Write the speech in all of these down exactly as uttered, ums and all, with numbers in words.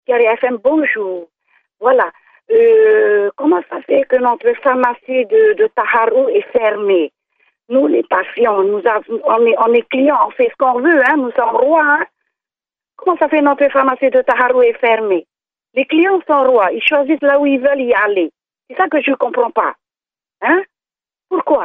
Thierry F M, bonjour. Voilà. Euh, comment ça fait que notre pharmacie de, de Taharou est fermée? Nous, les patients, nous avons, on, est, on est clients, on fait ce qu'on veut, hein, nous sommes rois. Hein. Comment ça fait que notre pharmacie de Taharou est fermée? Les clients sont rois, ils choisissent là où ils veulent y aller. C'est ça que je ne comprends pas. Hein? Pourquoi?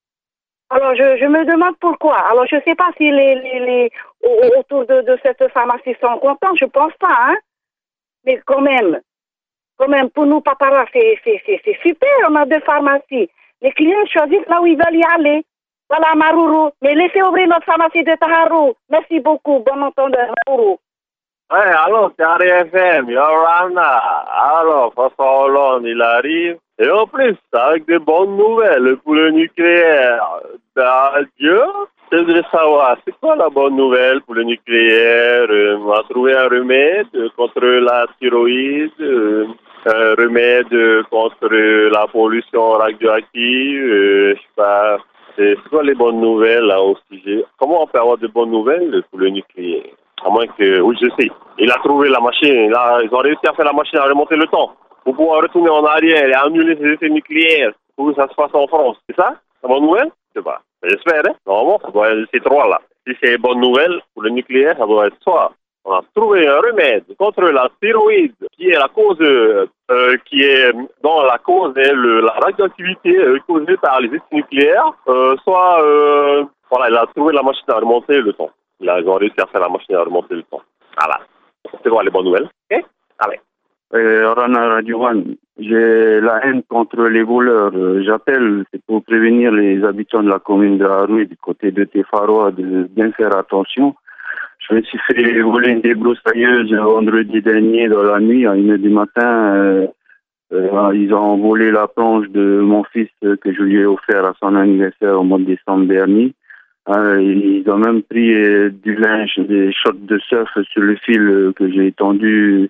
Alors, je, je me demande pourquoi. Alors, je ne sais pas si les, les, les autour de, de cette pharmacie sont contents, je ne pense pas, hein? Mais quand même, quand même, pour nous, Papara, c'est, c'est, c'est, c'est super, on a deux pharmacies. Les clients choisissent là où ils veulent y aller. Voilà, Marourou. Mais laissez ouvrir notre pharmacie de Taharou. Merci beaucoup. Bon entendeur, Marourou. Ouais, alors, c'est Thierry F M, Yorana. Alors, François Hollande, il arrive. Et en plus, avec des bonnes nouvelles pour le nucléaire. Adieu. Je voudrais savoir, c'est quoi la bonne nouvelle pour le nucléaire? euh, On a trouvé un remède contre la thyroïde, euh, un remède contre la pollution radioactive, euh, je sais pas. C'est c'est quoi les bonnes nouvelles là au sujet? Comment on peut avoir de bonnes nouvelles pour le nucléaire? À moins que, oui, je sais, il a trouvé la machine, là, ils ont réussi à faire la machine à remonter le temps pour pouvoir retourner en arrière et annuler ces essais nucléaires pour que ça se passe en France. C'est ça? La bonne nouvelle? Je sais pas. J'espère, hein? Normalement, ça doit être ces trois-là. Si c'est une bonne nouvelle pour le nucléaire, ça doit être soit on a trouvé un remède contre la thyroïde, qui est la cause, euh, qui est dans la cause est le, la radioactivité euh, causée par les essais nucléaires, euh, soit, euh, voilà, il a trouvé la machine à remonter le temps. Ils ont réussi à faire la machine à remonter le temps. Voilà. C'est quoi les bonnes nouvelles? Ok? Allez. Euh, Rana Radio One, j'ai la haine contre les voleurs. Euh, J'appelle, c'est pour prévenir les habitants de la commune de Haroui, du côté de Tefaroa, de bien faire attention. Je me suis fait voler une débroussailleuse vendredi dernier dans la nuit, à une heure du matin. Euh, euh, ils ont volé la planche de mon fils euh, que je lui ai offert à son anniversaire au mois de décembre dernier. Euh, ils ont même pris euh, du linge, des shorts de surf sur le fil euh, que j'ai étendu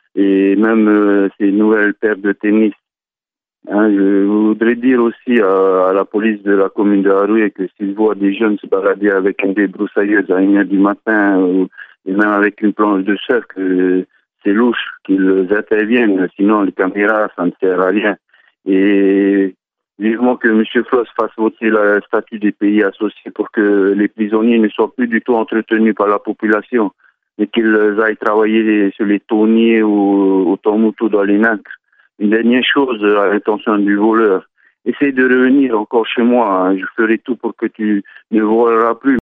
et même euh, ces nouvelles paires de tennis. Hein, je voudrais dire aussi à, à la police de la commune de Haroui que s'ils voient des jeunes se balader avec une débroussailleuse à une heure du matin euh, et même avec une planche de surf, que c'est louche qu'ils interviennent. Sinon, les caméras, ça ne sert à rien. Et vivement que M. Floss fasse voter le statut des pays associés pour que les prisonniers ne soient plus du tout entretenus par la population, mais qu'ils aillent travailler sur les tonniers ou au Tombouctou dans les nacres. Une dernière chose à l'intention du voleur. Essaye de revenir encore chez moi. Hein. Je ferai tout pour que tu ne voleras plus.